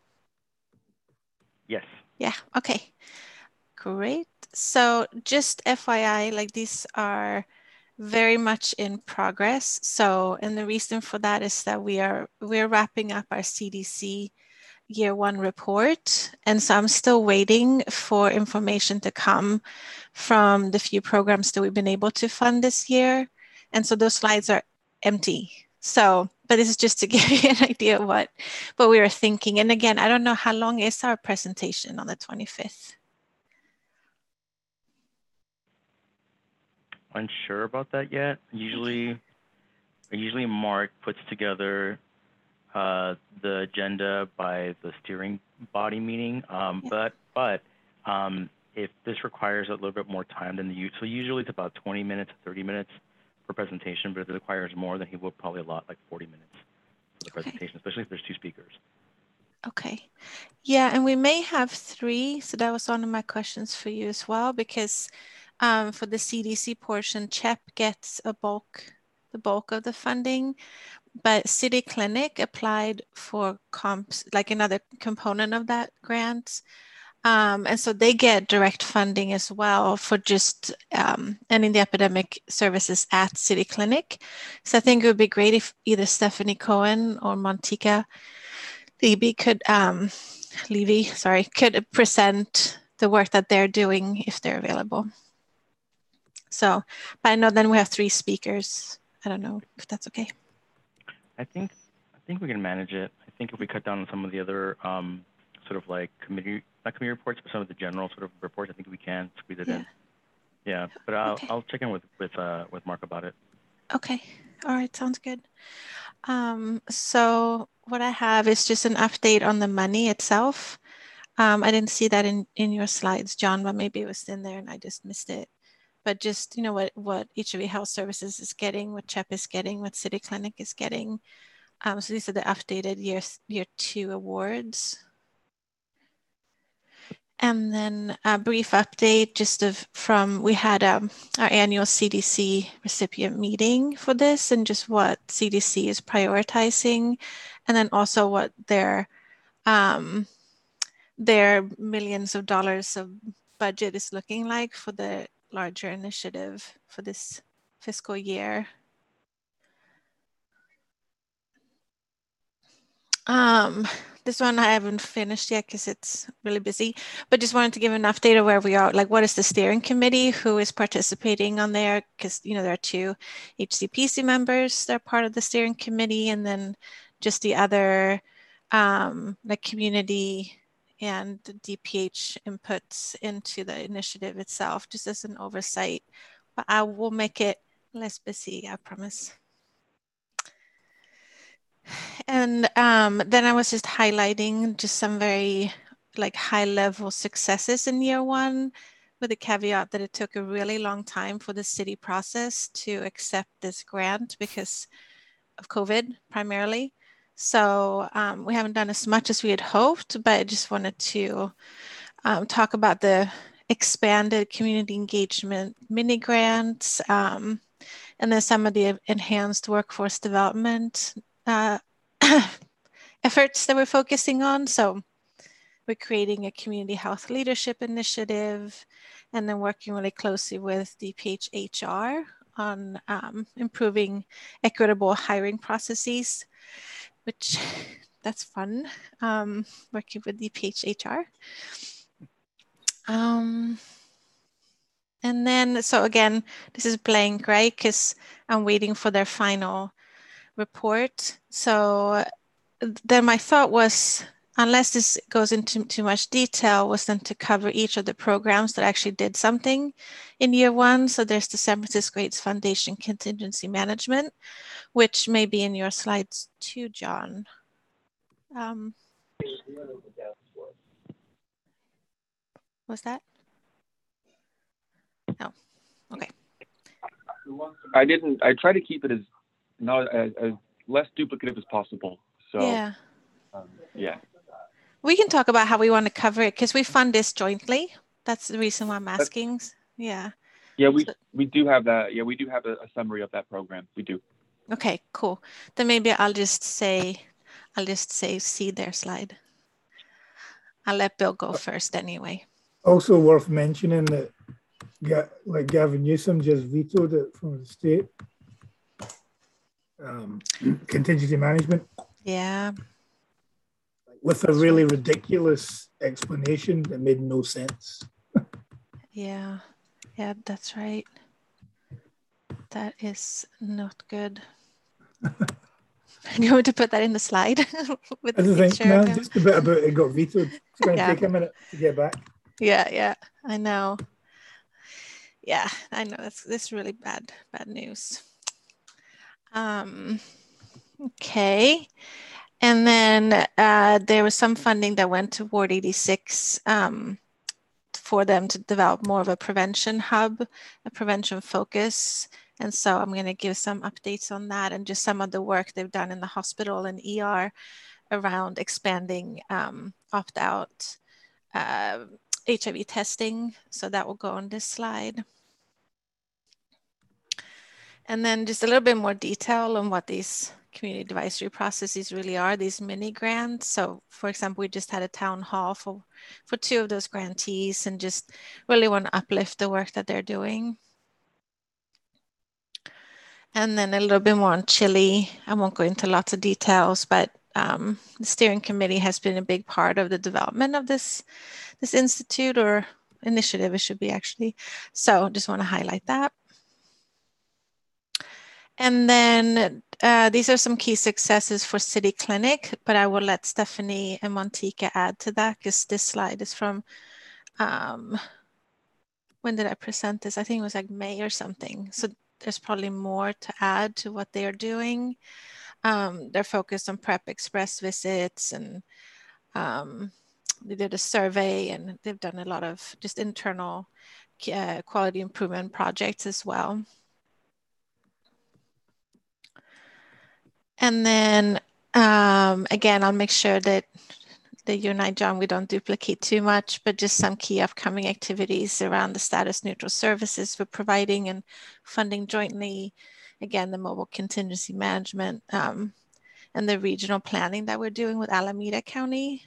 Yes. Yeah, okay. Great. So just FYI, like these are very much in progress. So, and the reason for that is that we're wrapping up our CDC year one report. And so I'm still waiting for information to come from the few programs that we've been able to fund this year. And so those slides are empty. So, but this is just to give you an idea of what we were thinking. And again, I don't know how long is our presentation on the 25th. Unsure about that yet. Usually Mark puts together the agenda by the steering body meeting. But if this requires a little bit more time than so usually it's about 20 minutes, 30 minutes per presentation, but if it requires more, then he will probably allot like 40 minutes for the presentation, especially if there's two speakers. Okay. Yeah, and we may have 3. So that was one of my questions for you as well, because for the CDC portion, CHEP gets the bulk of the funding, but City Clinic applied for comps, like another component of that grant. And so they get direct funding as well for just ending the epidemic services at City Clinic. So I think it would be great if either Stephanie Cohen or Montika Levy could present the work that they're doing if they're available. So, but I know then we have 3 speakers. I don't know if that's okay. I think we can manage it. I think if we cut down on some of the other sort of like not committee reports, but some of the general sort of reports, I think we can squeeze it in. Yeah, but I'll check in with Mark about it. Okay. All right. Sounds good. So what I have is just an update on the money itself. I didn't see that in your slides, John, but maybe it was in there and I just missed it. But just, you know, what HOV Health Services is getting, what CHEP is getting, what City Clinic is getting. So these are the updated year 2 awards. And then a brief update just we had our annual CDC recipient meeting for this and just what CDC is prioritizing. And then also what their millions of dollars of budget is looking like for the larger initiative for this fiscal year. This one I haven't finished yet because it's really busy, but just wanted to give an update of where we are. Like, what is the steering committee? Who is participating on there? Because, you know, there are 2 HCPC members that are part of the steering committee, and then just the other like community and DPH inputs into the initiative itself, just as an oversight. But I will make it less busy, I promise. And then I was just highlighting just some very like high level successes in year 1, with the caveat that it took a really long time for the city process to accept this grant because of COVID primarily. So we haven't done as much as we had hoped, but I just wanted to talk about the expanded community engagement mini grants, and then some of the enhanced workforce development efforts that we're focusing on. So we're creating a community health leadership initiative, and then working really closely with DPH HR on improving equitable hiring processes, which that's fun, working with DPH HR. And then, so again, this is blank, right? Because I'm waiting for their final report. So then my thought was, unless this goes into too much detail, was then to cover each of the programs that actually did something in year 1. So there's the San Francisco AIDS Foundation Contingency Management, which may be in your slides too, John. Was that? No. Okay. I try to keep it as less duplicative as possible. So yeah. Yeah. We can talk about how we want to cover it because we fund this jointly. That's the reason why I'm asking. Yeah. Yeah, we do have that. Yeah, we do have a summary of that program. We do. Okay, cool. Then maybe I'll just say see their slide. I'll let Bill go first anyway. Also worth mentioning that like Gavin Newsom just vetoed it from the state. Contingency management. Yeah. With a really ridiculous explanation that made no sense. Yeah, that's right. That is not good. You want to put that in the slide with the picture? No, just a bit about it got vetoed. It's going to take a minute to get back. Yeah, I know. Yeah, I know. That's really bad news. Okay. And then there was some funding that went to Ward 86 for them to develop more of a prevention hub, a prevention focus. And so I'm going to give some updates on that and just some of the work they've done in the hospital and ER around expanding opt-out HIV testing. So that will go on this slide. And then just a little bit more detail on what these community advisory processes really are, these mini grants. So for example, we just had a town hall for 2 of those grantees and just really want to uplift the work that they're doing. And then a little bit more on Chile. I won't go into lots of details, but the steering committee has been a big part of the development of this institute or initiative, it should be actually. So just want to highlight that. And then these are some key successes for City Clinic, but I will let Stephanie and Montika add to that because this slide is from, when did I present this? I think it was like May or something. So there's probably more to add to what they are doing. They're focused on Prep Express visits, and they did a survey, and they've done a lot of just internal quality improvement projects as well. And then again, I'll make sure that you and I, John, we don't duplicate too much, but just some key upcoming activities around the status neutral services we're providing and funding jointly. Again, the mobile contingency management and the regional planning that we're doing with Alameda County.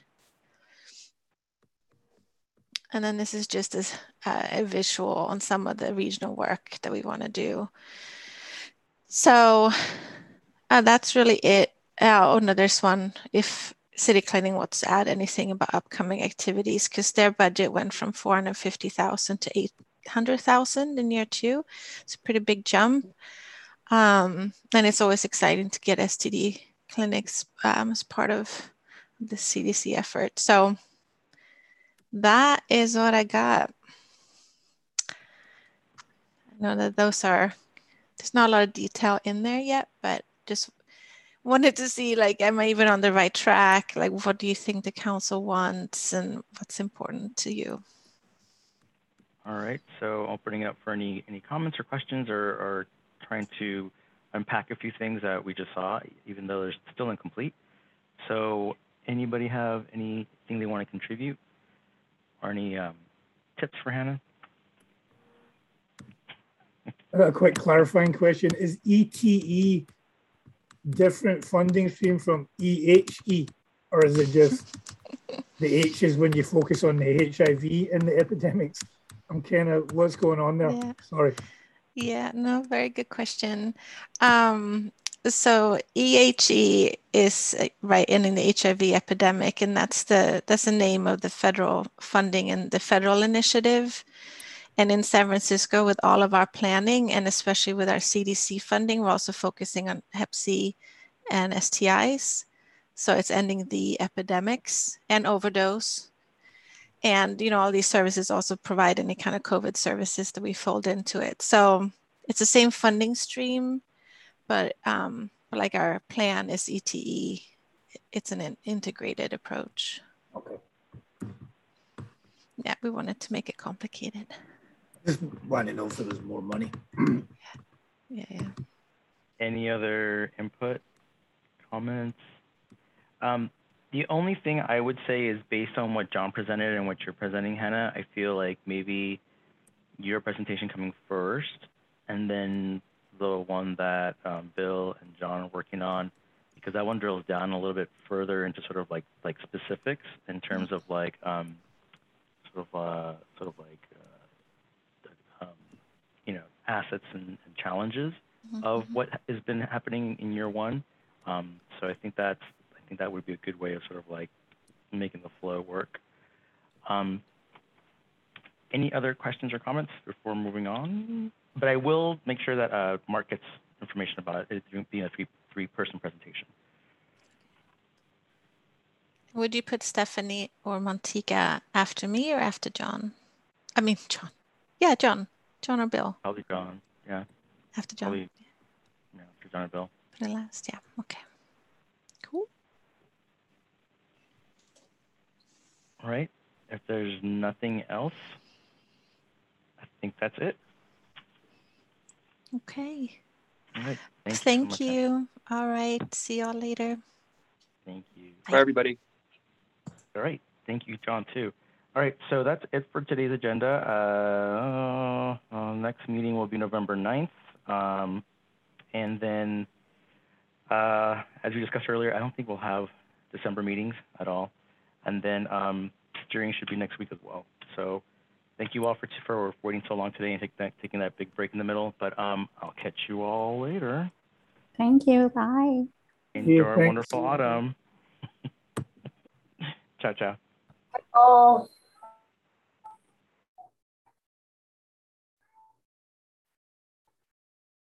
And then this is just as a visual on some of the regional work that we want to do. So that's really it. Oh no, there's one. If City Clinic wants to add anything about upcoming activities, because their budget went from 450,000 to 800,000 in year 2. It's a pretty big jump. And it's always exciting to get STD clinics as part of the CDC effort. So that is what I got. I know that there's not a lot of detail in there yet, but just wanted to see, like, am I even on the right track? Like, what do you think the council wants and what's important to you? All right, so opening it up for any comments or questions, or trying to unpack a few things that we just saw, even though they're still incomplete. So anybody have anything they want to contribute or any tips for Hannah? I got a quick clarifying question. Is ETE different funding stream from EHE, or is it just the H is when you focus on the HIV and the epidemics? I'm kind of, what's going on there? Yeah. Sorry. Yeah, no, very good question. So EHE is right in the HIV epidemic, and that's the name of the federal funding and the federal initiative. And in San Francisco, with all of our planning, and especially with our CDC funding, we're also focusing on Hep C and STIs. So it's ending the epidemics and overdose. And, you know, all these services also provide any kind of COVID services that we fold into it. So it's the same funding stream, but like our plan is ETE. It's an integrated approach. Okay. Yeah, we wanted to make it complicated. Just wanted to know if there was more money. Yeah. Any other input, comments? The only thing I would say is, based on what John presented and what you're presenting, Hannah, I feel like maybe your presentation coming first, and then the one that Bill and John are working on, because that one drills down a little bit further into sort of like specifics in terms of like you know, assets and challenges of what has been happening in year 1. So I think that would be a good way of sort of like making the flow work. Any other questions or comments before moving on? But I will make sure that Mark gets information about it being a three-person presentation. Would you put Stephanie or Montika after me or after John? I mean, John. Yeah, John. John or Bill? Probably John, yeah. After John? Probably, yeah, after John or Bill. For the last, yeah, okay. Cool. All right, if there's nothing else, I think that's it. Okay. All right, Thank you. All right, see y'all later. Thank you. Bye, everybody. All right, thank you, John, too. All right, so that's it for today's agenda. Next meeting will be November 9th. And then, as we discussed earlier, I don't think we'll have December meetings at all. And then steering should be next week as well. So thank you all for waiting so long today and taking that big break in the middle. But I'll catch you all later. Thank you. Bye. Enjoy our wonderful autumn. Ciao, ciao. Oh.